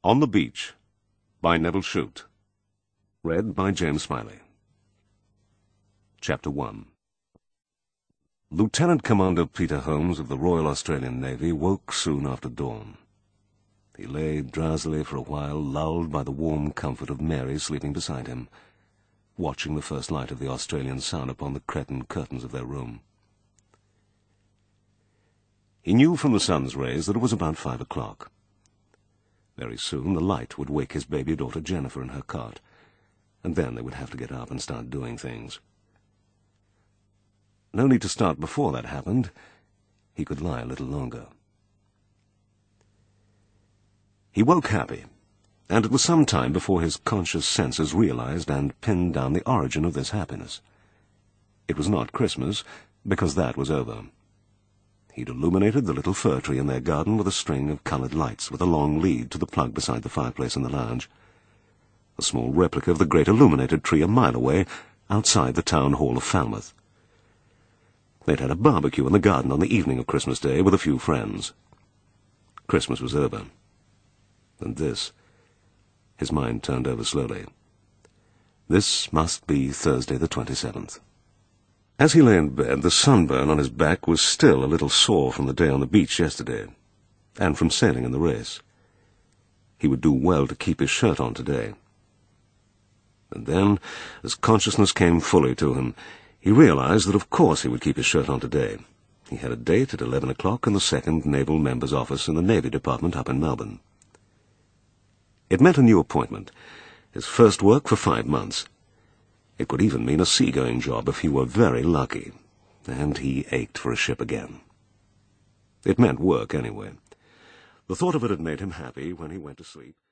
On the Beach by Neville Shute. Read by James Smiley. Chapter 1. Lieutenant Commander Peter Holmes of the Royal Australian Navy woke soon after dawn. He lay drowsily for a while, lulled by the warm comfort of Mary sleeping beside him, watching the first light of the Australian sun upon the cretonne curtains of their room. He knew from the sun's rays that it was about 5 o'clock. Very soon the light would wake his baby daughter Jennifer in her cot, and then they would have to get up and start doing things. No need to start before that happened. He could lie a little longer. He woke happy, and it was some time before his conscious senses realized and pinned down the origin of this happiness. It was not Christmas, because that was over. He'd illuminated the little fir tree in their garden with a string of coloured lights, with a long lead to the plug beside the fireplace in the lounge. A small replica of the great illuminated tree a mile away, outside the town hall of Falmouth. They'd had a barbecue in the garden on the evening of Christmas Day with a few friends. Christmas was over. And this, his mind turned over slowly. This must be Thursday the 27th. As he lay in bed, the sunburn on his back was still a little sore from the day on the beach yesterday, and from sailing in the race. He would do well to keep his shirt on today. And then, as consciousness came fully to him, he realized that of course he would keep his shirt on today. He had a date at 11 o'clock in the 2nd Naval Member's office in the Navy Department up in Melbourne. It meant a new appointment, his first work for 5 months. It could even mean a seagoing job if he were very lucky, and he ached for a ship again. It meant work anyway. The thought of it had made him happy when he went to sleep.